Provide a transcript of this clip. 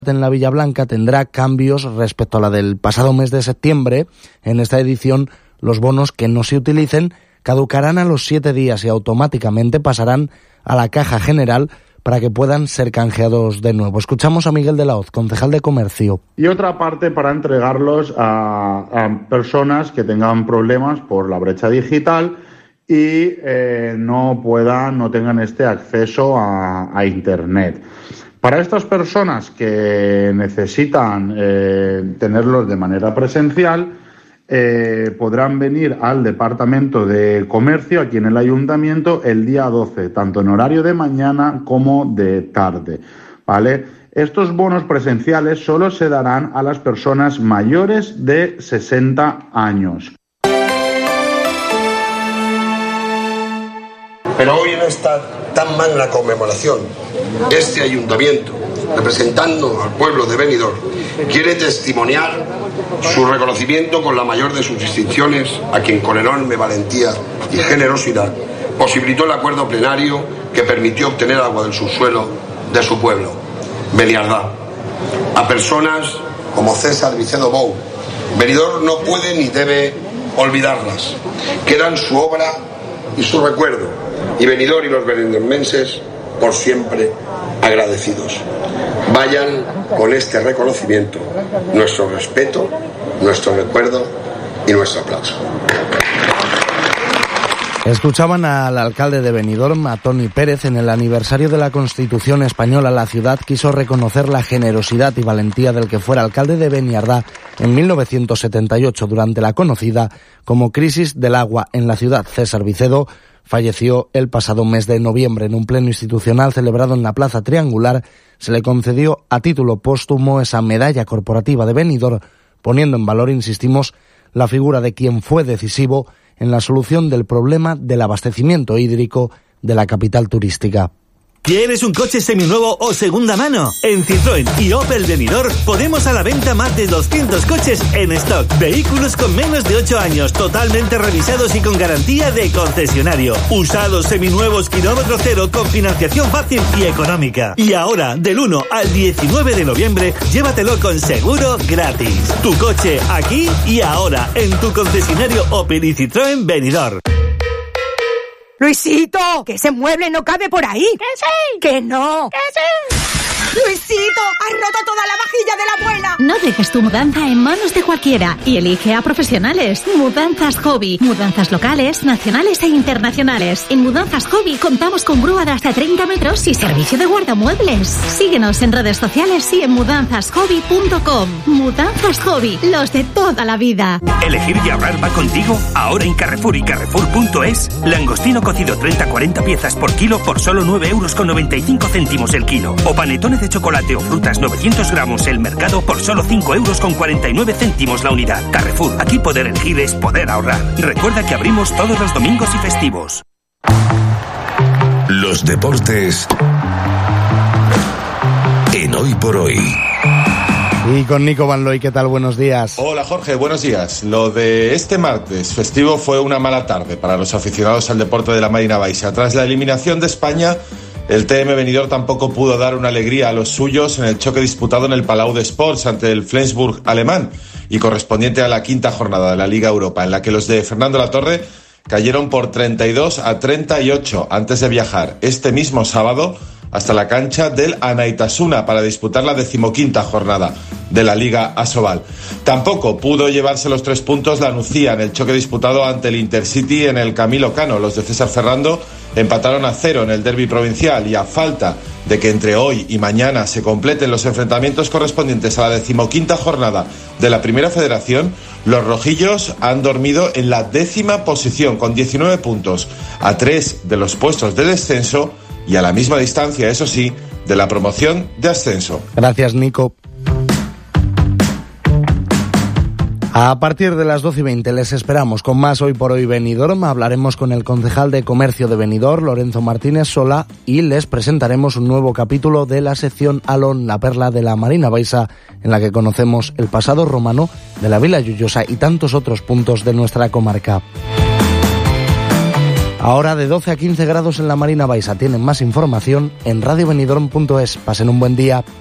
en la Villa Blanca tendrá cambios respecto a la del pasado mes de septiembre. En esta edición, los bonos que no se utilicen caducarán a los 7 días y automáticamente pasarán a la Caja General para que puedan ser canjeados de nuevo. Escuchamos a Miguel de la Hoz, concejal de Comercio. Y otra parte para entregarlos a personas que tengan problemas por la brecha digital y no tengan este acceso a Internet. Para estas personas que necesitan tenerlos de manera presencial, podrán venir al Departamento de Comercio, aquí en el Ayuntamiento, el día 12, tanto en horario de mañana como de tarde, ¿vale? Estos bonos presenciales solo se darán a las personas mayores de 60 años. Pero hoy no está tan mal la conmemoración. Este ayuntamiento, representando al pueblo de Benidorm, quiere testimoniar su reconocimiento con la mayor de sus distinciones a quien con enorme valentía y generosidad posibilitó el acuerdo plenario que permitió obtener agua del subsuelo de su pueblo, Beniardá. A personas como César Vicedo Bou, Benidorm no puede ni debe olvidarlas. Quedan su obra y su recuerdo, y Benidorm y los benidormenses por siempre agradecidos. Vayan con este reconocimiento, nuestro respeto, nuestro recuerdo y nuestro aplauso. Escuchaban al alcalde de Benidorm, a Toni Pérez. En el aniversario de la Constitución española, la ciudad quiso reconocer la generosidad y valentía del que fuera alcalde de Beniardá en 1978, durante la conocida como crisis del agua en la ciudad. César Vicedo falleció el pasado mes de noviembre. En un pleno institucional celebrado en la Plaza Triangular, se le concedió a título póstumo esa medalla corporativa de Benidorm, poniendo en valor, insistimos, la figura de quien fue decisivo en la solución del problema del abastecimiento hídrico de la capital turística. ¿Quieres un coche seminuevo o segunda mano? En Citroën y Opel Benidorm ponemos a la venta más de 200 coches en stock. Vehículos con menos de 8 años, totalmente revisados y con garantía de concesionario. Usados, seminuevos, kilómetro cero, con financiación fácil y económica. Y ahora, del 1 al 19 de noviembre, llévatelo con seguro gratis. Tu coche aquí y ahora, en tu concesionario Opel y Citroën Benidorm. Luisito, que ese mueble no cabe por ahí. ¡Que sí! ¡Que no! ¡Que sí! Luisito, has roto toda la vajilla de la abuela. No dejes tu mudanza en manos de cualquiera y elige a profesionales. Mudanzas Hobby. Mudanzas locales, nacionales e internacionales. En Mudanzas Hobby contamos con grúa de hasta 30 metros y servicio de guardamuebles. Síguenos en redes sociales y en mudanzashobby.com. Mudanzas Hobby, los de toda la vida. ¿Elegir y ahorrar va contigo? Ahora en Carrefour y Carrefour.es, langostino cocido 30-40 piezas por kilo por solo 9,95 € el kilo. O panetones de chocolate o frutas 900 gramos el mercado por solo 5,49 € la unidad. Carrefour, aquí poder elegir es poder ahorrar. Recuerda que abrimos todos los domingos y festivos. Los deportes en Hoy por Hoy. Y con Nico Van Looy, ¿qué tal? Buenos días. Hola Jorge, buenos días. Lo de este martes festivo fue una mala tarde para los aficionados al deporte de la Marina Baixa. Tras la eliminación de España, el TM Benidorm tampoco pudo dar una alegría a los suyos en el choque disputado en el Palau de Sports ante el Flensburg alemán y correspondiente a la quinta jornada de la Liga Europa, en la que los de Fernando Latorre cayeron por 32-38 antes de viajar este mismo sábado hasta la cancha del Anaitasuna para disputar la 15ª jornada de la Liga Asobal. Tampoco pudo llevarse los 3 puntos la Nucía en el choque disputado ante el Intercity en el Camilo Cano. Los de César Ferrando empataron a 0 en el derbi provincial y a falta de que entre hoy y mañana se completen los enfrentamientos correspondientes a la 15ª jornada de la Primera Federación, los rojillos han dormido en la 10ª posición con 19 puntos, a 3 de los puestos de descenso y a la misma distancia, eso sí, de la promoción de ascenso. Gracias, Nico. A partir de las 12:20 les esperamos con más Hoy por Hoy Benidorm. Hablaremos con el concejal de Comercio de Benidorm, Lorenzo Martínez Sola, y les presentaremos un nuevo capítulo de la sección Alon, la perla de la Marina Baixa, en la que conocemos el pasado romano de la Vila Lloyosa y tantos otros puntos de nuestra comarca. Ahora de 12 a 15 grados en la Marina Baixa. Tienen más información en radiobenidorm.es. Pasen un buen día.